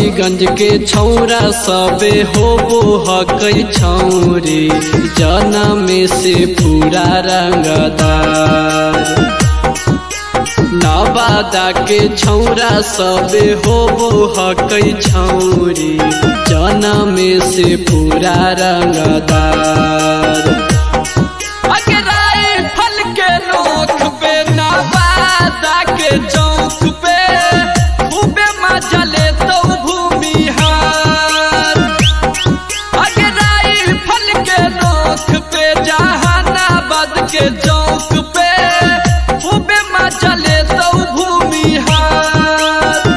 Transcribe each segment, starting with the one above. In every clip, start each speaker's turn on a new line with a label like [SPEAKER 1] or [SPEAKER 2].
[SPEAKER 1] रफीगंज के छौरा सबे होबो हकई छौरी जनम से पूरा रंगदार। नवादा के छौरा सबे होबो हकई छौरी जनम से पूरा रंगदार।
[SPEAKER 2] फल के नोख पे नवादा के चौक पे खूबे मजा ले तो भूमिहार। अगराई फल के नोख पे जहानाबाद के चौक पे खूबे मजा ले तो भूमिहार।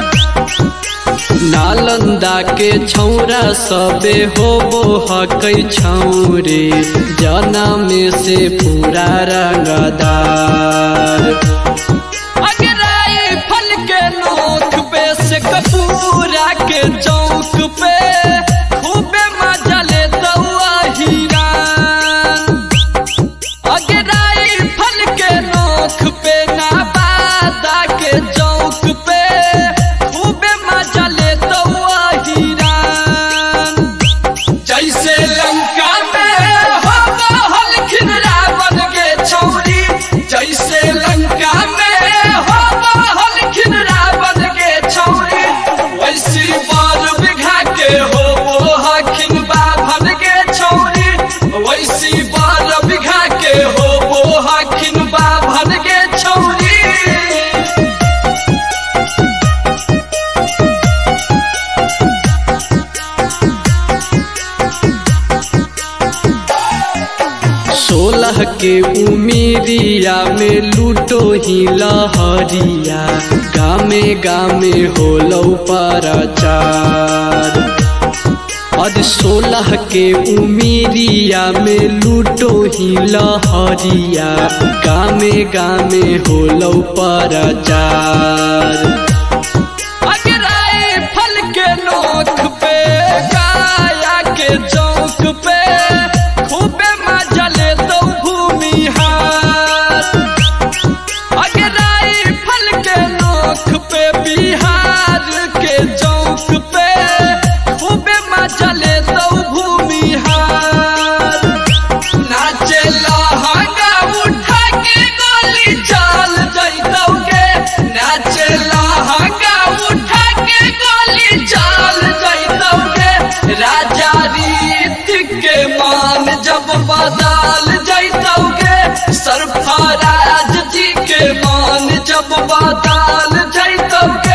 [SPEAKER 1] नालंदा के छौरा सबे होबो हकई छौरी जनम से पूरा रंगदार।
[SPEAKER 2] अगराई फल के नोख पे से कपूरा के चौक पे खूबे मजा ले तो हिरान। अगराई फल के नोख पे नवादा के चौक पे खूबे मजा ले तो हिरान। जैसे लंका में हो हलखिन रावण के छौरी, जैसे लंका में हो हलखिन रावण के छौरी, वैसी बार बिघा के हो हखिन बाभन के छौरी, वैसी बार बिघा के हो हखिन बाभन के छौरी।
[SPEAKER 1] सोलह के उमिरिया में लूटो ही लहरिया गामे गामे होलो प्रचार। और 16 के उमिरिया में लूटो ही लहरिया गामे गामे होलो प्रचार।
[SPEAKER 2] अगराई फल के नोख पे काया के चौक पे खूबे मजा ले तो भूमिहार। अगराई फल के नोख पे बिहार के चौक पे खूबे मजा ले तो भूमिहार। नाचे लहंगा उठा के गोली चाल जैतौगे, नाचे लहंगा उठा के गोली चाल जैतौगे। राजा रीतिक के मान जब बदल जैतौगे, सरफराज जी के मान जब बदल जैतौगे।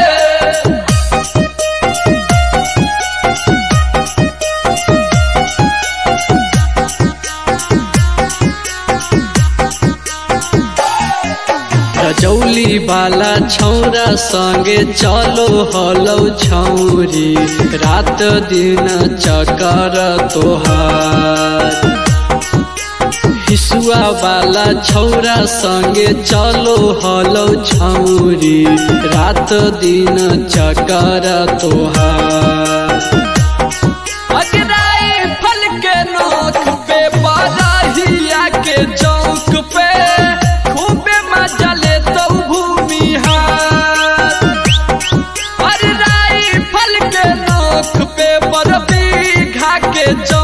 [SPEAKER 1] रजौली वाला छौरा संगे चलो हलो छौरी रात दिन चकर तोहार। हिसुआ वाला छौरा संगे चलो हलो छौरी रात दिन चकर तोहार।
[SPEAKER 2] अगराई फल के नोख पे बरहिया के चौक पे खूबे मजा ले तो भूमिहार। अगराई फल के नोख पे बरबीघा के चौक